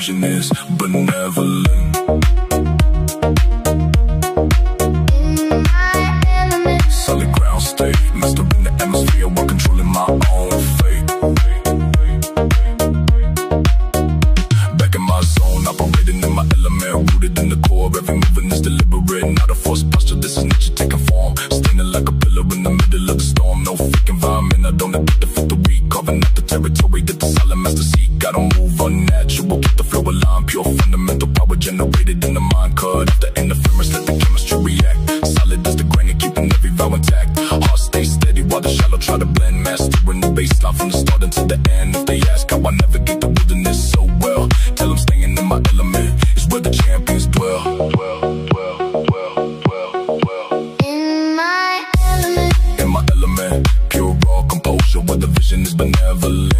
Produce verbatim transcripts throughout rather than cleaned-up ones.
vision is benevolent. Solid ground state, mastering the atmosphere while controlling my own fate. Back in my zone, operating in my element, rooted in the core. Every movement is deliberate, not a forced posture. This is nature taking form, standing like a pillar in the middle of the storm. No fake environment, I don't admit to fit the weak. Carving out the territory that the solid master seek. Gotta move unnatural, keep the flow aligned. Pure fundamental power generated in the mind. Cut off the interference, let the chemistry react. Solid as the grain and keeping every vow intact. Heart stay steady while the shallow try to blend. Mastering the baseline from the start until the end. If they ask how I navigate the wilderness so well, tell them staying in my element is where the champions dwell. Dwell, dwell, dwell, dwell, dwell. In my element. In my element, pure raw composure where the vision is benevolent.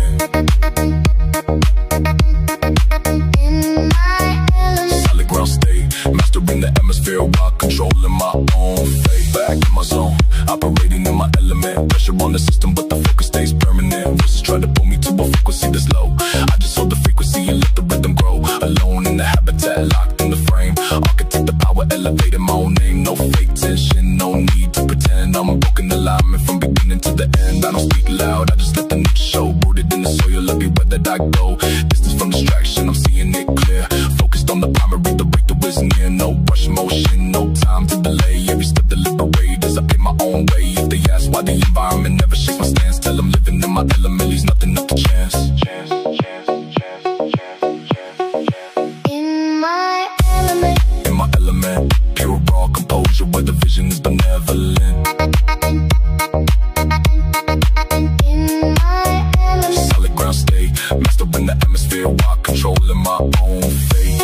In my element. Solid ground state, mastering the atmosphere while controlling my own fate. Back in my zone, operating in my element. Pressure on the system, but the focus stays permanent. Voices try to pull me to a frequency that's low. I just hold the frequency and let the rhythm grow. Alone in the habitat, locked in the frame. Architect the power, elevating my own name. No fake tension, no need to pretend. I'm a broken alignment from beginning to the end. I don't speak loud, I just let the nature show. Rooted in the soil everywhere that I go. Distance from distraction, I'm seeing it clear. Focused on the primary, the breakthrough is near. No rush motion, no time to delay. Every step deliberate as I pay my own way. If they ask why the environment never shakes my stance, tell them living in my element leaves nothing up to chance. Chance, chance, chance, chance, chance. In my element. In my element, pure raw composure where the vision is benevolent. In my element. Solid ground state, mastering the atmosphere while controlling my own fate.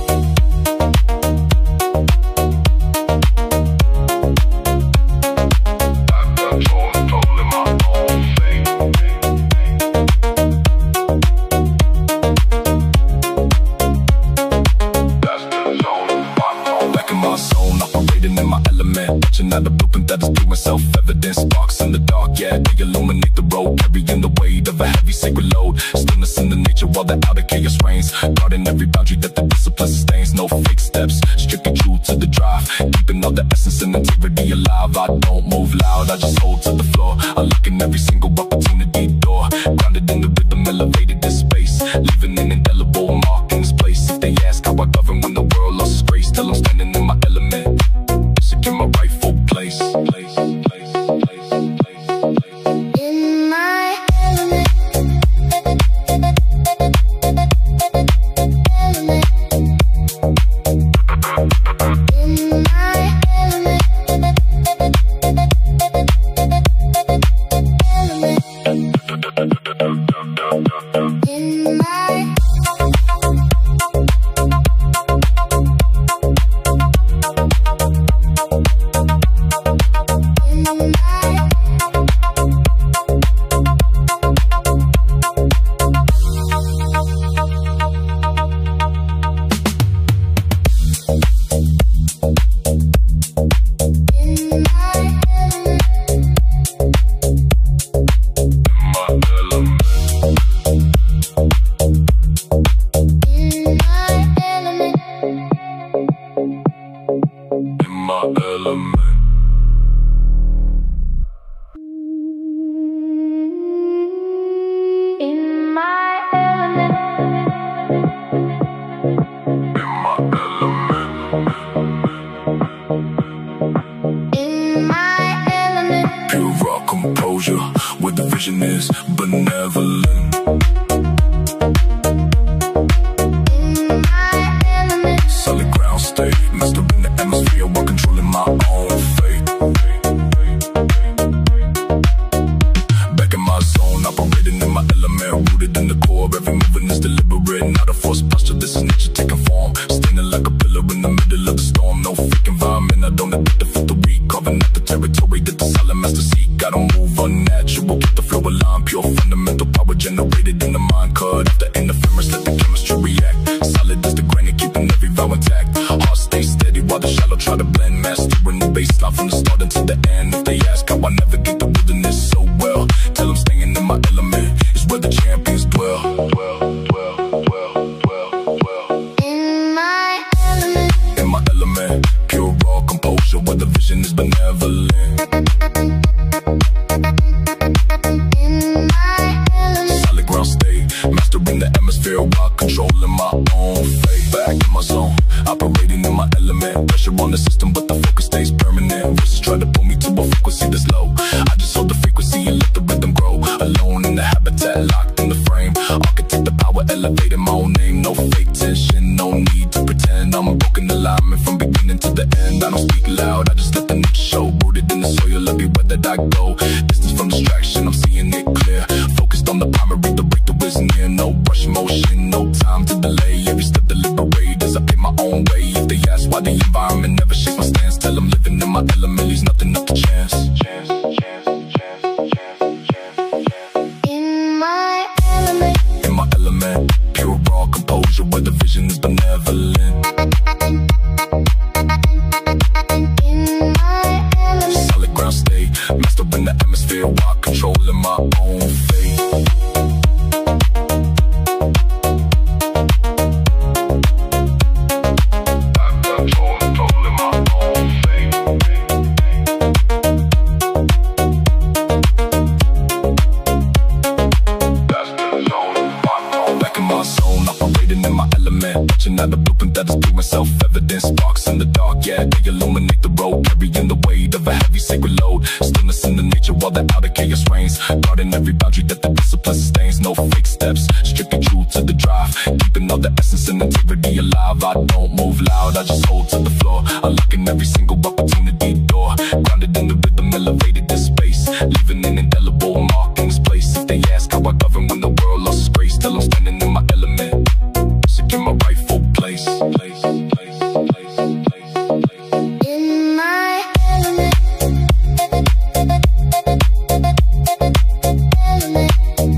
Not a blueprint that is proving self-evident. Sparks in the dark, yeah, they illuminate the road, carrying the weight of a heavy sacred load. Stillness in the nature while the outer chaos reigns, guarding every boundary that the discipline sustains. No fake steps, strictly true to the drive, keeping all the essence and integrity alive. I don't move loud, I just hold to the floor, unlocking every single opportunity door. Grounded in the rhythm, elevated this space, leaving an indelible mark in this place. If they ask how I govern when the world lost its grace, tell them standing in my element, secure my rightful place, place, place, place, place, place. In my element. Element. In my element. Element. In my where the vision is benevolent. In my element. Solid ground state, mastering the atmosphere while controlling my own fate. Back in my zone, operating in my element, rooted in the core. Every movement is deliberate, not a forced posture. This is nature taking form, standing like a pillar in the middle of the storm. No fake environment, I don't admit to fit the weak. Carving out the territory that the solid master seek. Gotta move unnatural, keep the flow aligned. Pure fundamental power generated in the mind. Cut off the interference, let the chemistry react. Solid as the grain and keeping every vow intact. Heart stay steady while the shallow try to blend. Mastering the baseline from the start until the end. If they ask how I navigate the wilderness so well, tell them staying in my element is where the champions dwell. Dwell, dwell, dwell, dwell, dwell. Mastering the atmosphere while controlling my own fate. Back in my zone, operating in my element. Pressure on the system, but the focus stays permanent. Voices try to pull me to a frequency that's low. I just hold the frequency and let the rhythm grow. Alone in the habitat, locked in the frame. Architect the power, elevating my own name. No fake tension, no need to pretend. I'm broken alignment from beginning to the end. I don't speak loud, I just let the nature show. Rooted in the soil everywhere that I go. Distance from distraction, I'm seeing it clear. Focused on the primary, the breakthrough is near. No rush motion, no time to delay. Every step deliberate as I pay my own way. If they ask why the environment never shakes my stance, tell them living in my element leaves nothing up to chance. Chance, chance, chance, chance, chance. In my element. In my element, pure raw composure where the vision is benevolent. In my element. Solid ground state, mastering the atmosphere while controlling my own fate. Out the blueprint that is proven self-evident. Sparks in the dark, yeah, they illuminate the road, carrying the weight of a heavy sacred load. Stillness in the nature while the outer chaos reigns, guarding every boundary that the discipline sustains. No fake steps, strictly true to the drive, keeping all the essence and integrity alive. I don't move loud, I just hold to the floor, unlocking every single opportunity door. Grounded in the rhythm, elevated this space, leaving an indelible mark in this place. If they ask how I govern when the world lost its grace, tell them standing in my element, secure my rightful place, place, place, place, place, place. In my element. Element.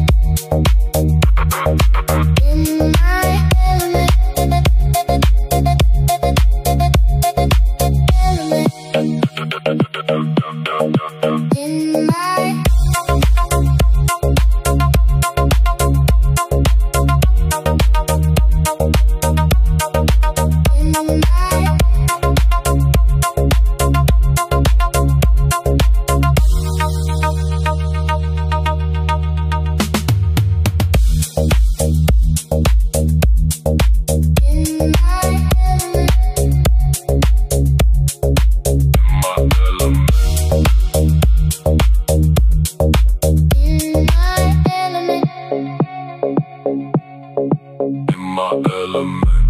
In my element. Element. In my. My element.